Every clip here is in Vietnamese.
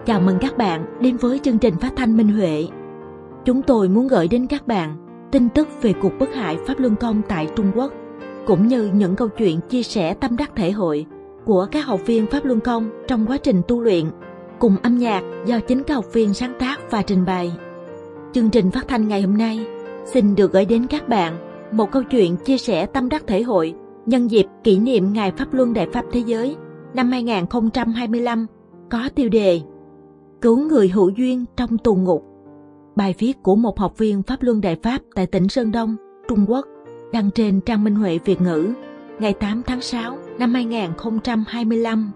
Chào mừng các bạn đến với chương trình phát thanh Minh Huệ. Chúng tôi muốn gửi đến các bạn tin tức về cuộc bức hại Pháp Luân Công tại Trung Quốc, cũng như những câu chuyện chia sẻ tâm đắc thể hội của các học viên Pháp Luân Công trong quá trình tu luyện, cùng âm nhạc do chính các học viên sáng tác và trình bày. Chương trình phát thanh ngày hôm nay xin được gửi đến các bạn một câu chuyện chia sẻ tâm đắc thể hội nhân dịp kỷ niệm Ngày Pháp Luân Đại Pháp Thế Giới năm 2025, có tiêu đề Cứu người hữu duyên trong tù ngục. Bài viết của một học viên Pháp Luân Đại Pháp tại tỉnh Sơn Đông, Trung Quốc, đăng trên trang Minh Huệ Việt ngữ ngày 8 tháng 6 năm 2025.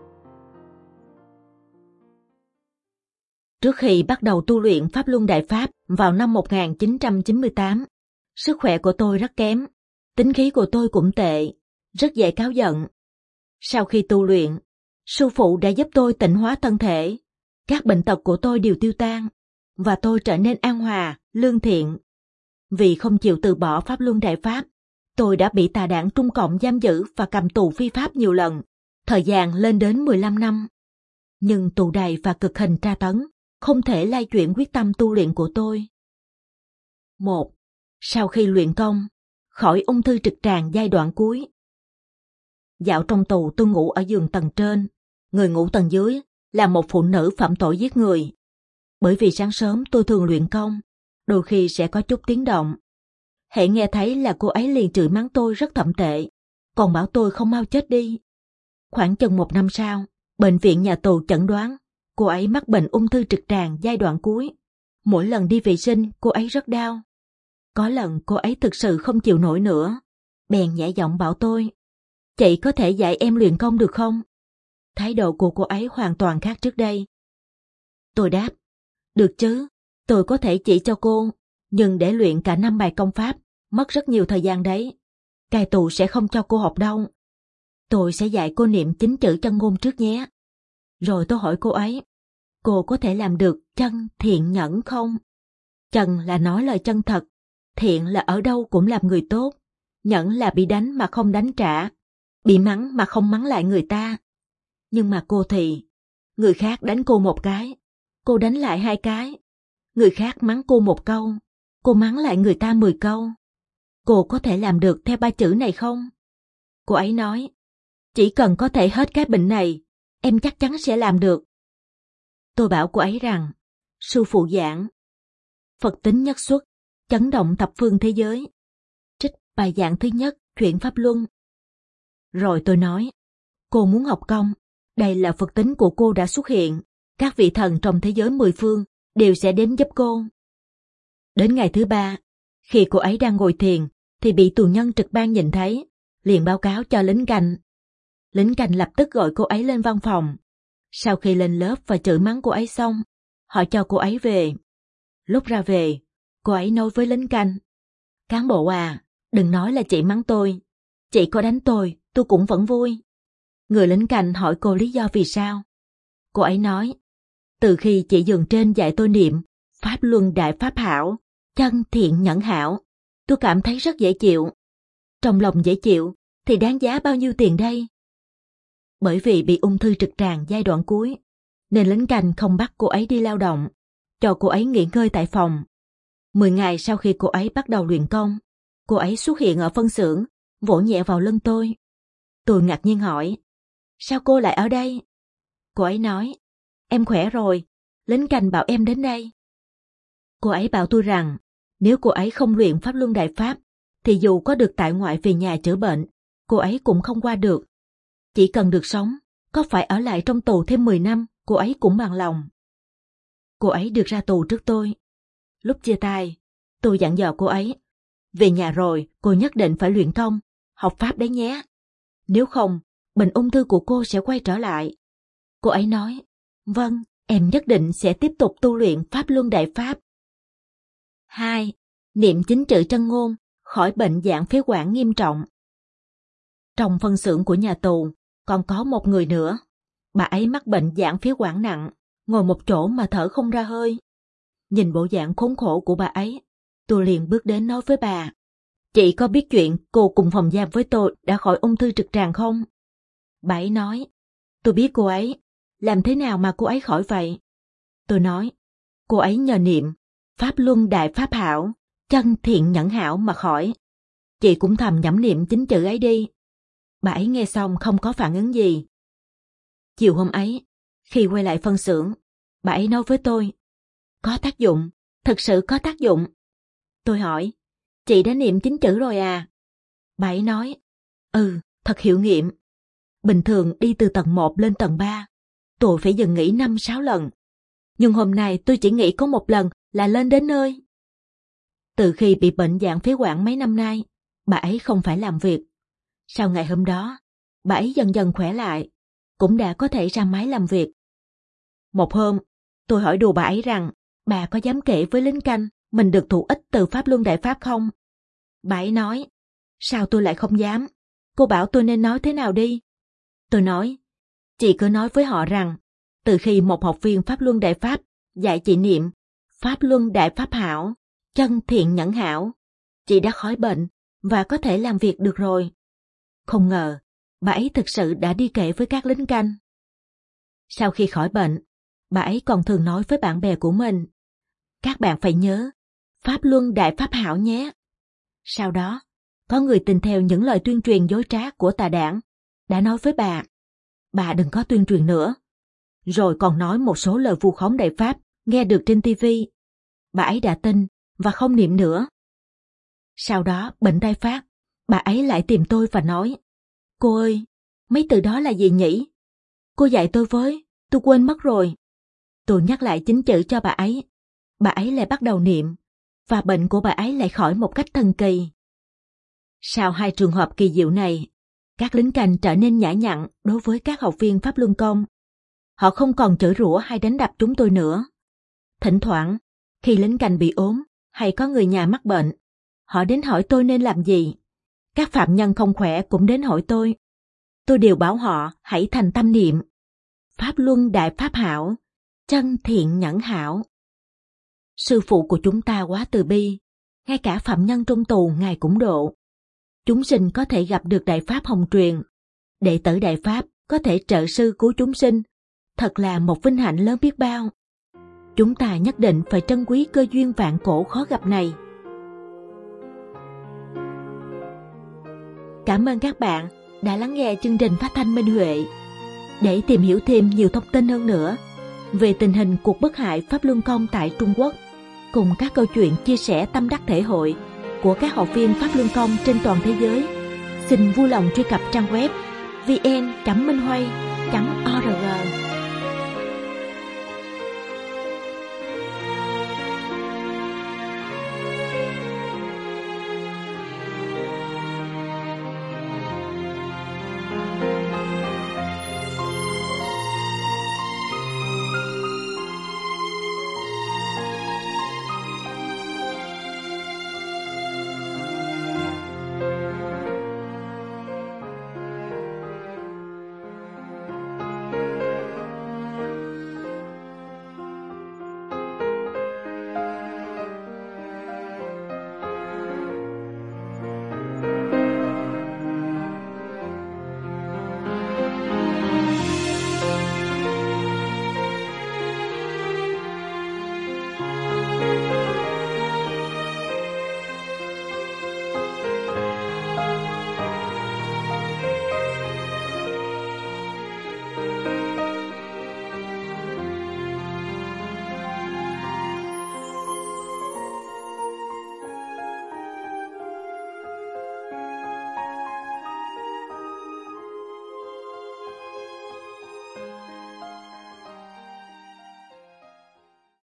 Trước khi bắt đầu tu luyện Pháp Luân Đại Pháp vào năm 1998, sức khỏe của tôi rất kém, tính khí của tôi cũng tệ, rất dễ cáu giận. Sau khi tu luyện, sư phụ đã giúp tôi tịnh hóa thân thể, các bệnh tật của tôi đều tiêu tan, và tôi trở nên an hòa, lương thiện. Vì không chịu từ bỏ Pháp Luân Đại Pháp, tôi đã bị tà đảng Trung Cộng giam giữ và cầm tù phi pháp nhiều lần, thời gian lên đến 15 năm. Nhưng tù đày và cực hình tra tấn không thể lay chuyển quyết tâm tu luyện của tôi. 1. Sau khi luyện công, khỏi ung thư trực tràng giai đoạn cuối. Dạo trong tù tôi ngủ ở giường tầng trên, người ngủ tầng dưới là một phụ nữ phạm tội giết người. Bởi vì sáng sớm tôi thường luyện công, đôi khi sẽ có chút tiếng động. Hễ nghe thấy là cô ấy liền chửi mắng tôi rất thậm tệ, còn bảo tôi không mau chết đi. Khoảng chừng 1 năm sau, bệnh viện nhà tù chẩn đoán cô ấy mắc bệnh ung thư trực tràng giai đoạn cuối. Mỗi lần đi vệ sinh cô ấy rất đau. Có lần cô ấy thực sự không chịu nổi nữa, bèn nhẹ giọng bảo tôi, chị có thể dạy em luyện công được không? Thái độ của cô ấy hoàn toàn khác trước đây. Tôi đáp, được chứ, tôi có thể chỉ cho cô, nhưng để luyện cả 5 bài công pháp, mất rất nhiều thời gian đấy. Cai tù sẽ không cho cô học đâu. Tôi sẽ dạy cô niệm 9 chữ chân ngôn trước nhé. Rồi tôi hỏi cô ấy, cô có thể làm được chân, thiện, nhẫn không? Chân là nói lời chân thật, thiện là ở đâu cũng làm người tốt, nhẫn là bị đánh mà không đánh trả, bị mắng mà không mắng lại người ta. Nhưng mà cô thì, người khác đánh cô 1 cái, cô đánh lại 2 cái. Người khác mắng cô 1 câu, cô mắng lại người ta 10 câu. Cô có thể làm được theo 3 chữ này không? Cô ấy nói, chỉ cần có thể hết cái bệnh này, em chắc chắn sẽ làm được. Tôi bảo cô ấy rằng, sư phụ giảng, Phật tính nhất xuất, chấn động thập phương thế giới. Trích bài giảng thứ nhất, Chuyển Pháp Luân. Rồi tôi nói, cô muốn học công, đây là Phật tính của cô đã xuất hiện, các vị thần trong thế giới 10 phương đều sẽ đến giúp cô. Đến ngày thứ 3, khi cô ấy đang ngồi thiền, thì bị tù nhân trực ban nhìn thấy, liền báo cáo cho lính canh. Lính canh lập tức gọi cô ấy lên văn phòng. Sau khi lên lớp và chửi mắng cô ấy xong, họ cho cô ấy về. Lúc ra về, cô ấy nói với lính canh, cán bộ à, đừng nói là chị mắng tôi. Chị có đánh tôi cũng vẫn vui. Người lính canh hỏi cô lý do vì sao. Cô ấy nói, từ khi chị giường trên dạy tôi niệm Pháp Luân Đại Pháp hảo, chân thiện nhẫn hảo, tôi cảm thấy rất dễ chịu. Trong lòng dễ chịu thì đáng giá bao nhiêu tiền đây? Bởi vì bị ung thư trực tràng giai đoạn cuối, nên lính canh không bắt cô ấy đi lao động, cho cô ấy nghỉ ngơi tại phòng. 10 ngày sau khi cô ấy bắt đầu luyện công, cô ấy xuất hiện ở phân xưởng, vỗ nhẹ vào lưng tôi. Tôi ngạc nhiên hỏi, sao cô lại ở đây? Cô ấy nói, em khỏe rồi, lính canh bảo em đến đây. Cô ấy bảo tôi rằng, nếu cô ấy không luyện Pháp Luân Đại Pháp, thì dù có được tại ngoại về nhà chữa bệnh, cô ấy cũng không qua được. Chỉ cần được sống, có phải ở lại trong tù thêm 10 năm, cô ấy cũng bằng lòng. Cô ấy được ra tù trước tôi. Lúc chia tay, tôi dặn dò cô ấy, về nhà rồi cô nhất định phải luyện công, học Pháp đấy nhé. Nếu không, bệnh ung thư của cô sẽ quay trở lại. Cô ấy nói, vâng, em nhất định sẽ tiếp tục tu luyện Pháp Luân Đại Pháp. 2. Niệm 9 chữ chân ngôn, khỏi bệnh giãn phế quản nghiêm trọng. Trong phân xưởng của nhà tù, còn có một người nữa. Bà ấy mắc bệnh giãn phế quản nặng, ngồi một chỗ mà thở không ra hơi. Nhìn bộ dạng khốn khổ của bà ấy, tôi liền bước đến nói với bà, chị có biết chuyện cô cùng phòng giam với tôi đã khỏi ung thư trực tràng không? Bà ấy nói, tôi biết cô ấy, làm thế nào mà cô ấy khỏi vậy? Tôi nói, cô ấy nhờ niệm Pháp Luân Đại Pháp Hảo, chân thiện nhẫn hảo mà khỏi. Chị cũng thầm nhẩm niệm 9 chữ ấy đi. Bà ấy nghe xong không có phản ứng gì. Chiều hôm ấy, khi quay lại phân xưởng, bà ấy nói với tôi, có tác dụng, thực sự có tác dụng. Tôi hỏi, chị đã niệm 9 chữ rồi à? Bà ấy nói, thật hiệu nghiệm. Bình thường đi từ tầng 1 lên tầng 3, tôi phải dừng nghỉ 5-6 lần. Nhưng hôm nay tôi chỉ nghỉ có 1 lần là lên đến nơi. Từ khi bị bệnh giãn phế quản mấy năm nay, bà ấy không phải làm việc. Sau ngày hôm đó, bà ấy dần dần khỏe lại, cũng đã có thể ra máy làm việc. Một hôm, tôi hỏi đùa bà ấy rằng, bà có dám kể với lính canh mình được thụ ích từ Pháp Luân Đại Pháp không? Bà ấy nói, sao tôi lại không dám? Cô bảo tôi nên nói thế nào đi? Tôi nói, chị cứ nói với họ rằng, từ khi một học viên Pháp Luân Đại Pháp dạy chị niệm Pháp Luân Đại Pháp Hảo, chân thiện nhẫn hảo, chị đã khỏi bệnh và có thể làm việc được rồi. Không ngờ, bà ấy thực sự đã đi kể với các lính canh. Sau khi khỏi bệnh, bà ấy còn thường nói với bạn bè của mình, các bạn phải nhớ Pháp Luân Đại Pháp Hảo nhé. Sau đó, có người tin theo những lời tuyên truyền dối trá của tà đảng, đã nói với bà đừng có tuyên truyền nữa. Rồi còn nói một số lời vu khống Đại Pháp nghe được trên TV. Bà ấy đã tin và không niệm nữa. Sau đó bệnh tái phát, bà ấy lại tìm tôi và nói, cô ơi, mấy từ đó là gì nhỉ? Cô dạy tôi với, tôi quên mất rồi. Tôi nhắc lại 9 chữ cho bà ấy lại bắt đầu niệm, và bệnh của bà ấy lại khỏi một cách thần kỳ. Sau 2 trường hợp kỳ diệu này, các lính canh trở nên nhã nhặn đối với các học viên Pháp Luân Công. Họ không còn chửi rủa hay đánh đập chúng tôi nữa. Thỉnh thoảng, khi lính canh bị ốm hay có người nhà mắc bệnh, họ đến hỏi tôi nên làm gì. Các phạm nhân không khỏe cũng đến hỏi tôi. Tôi đều bảo họ hãy thành tâm niệm Pháp Luân Đại Pháp Hảo, chân thiện nhẫn hảo. Sư phụ của chúng ta quá từ bi, ngay cả phạm nhân trong tù Ngài cũng độ. Chúng sinh có thể gặp được Đại Pháp hồng truyền, đệ tử Đại Pháp có thể trợ sư cứu chúng sinh, thật là một vinh hạnh lớn biết bao. Chúng ta nhất định phải trân quý cơ duyên vạn cổ khó gặp này. Cảm ơn các bạn đã lắng nghe chương trình phát thanh Minh Huệ. Để tìm hiểu thêm nhiều thông tin hơn nữa về tình hình cuộc bức hại Pháp Luân Công tại Trung Quốc, cùng các câu chuyện chia sẻ tâm đắc thể hội của các học viên Pháp Luân Công trên toàn thế giới, xin vui lòng truy cập trang web vn.minhuay.org.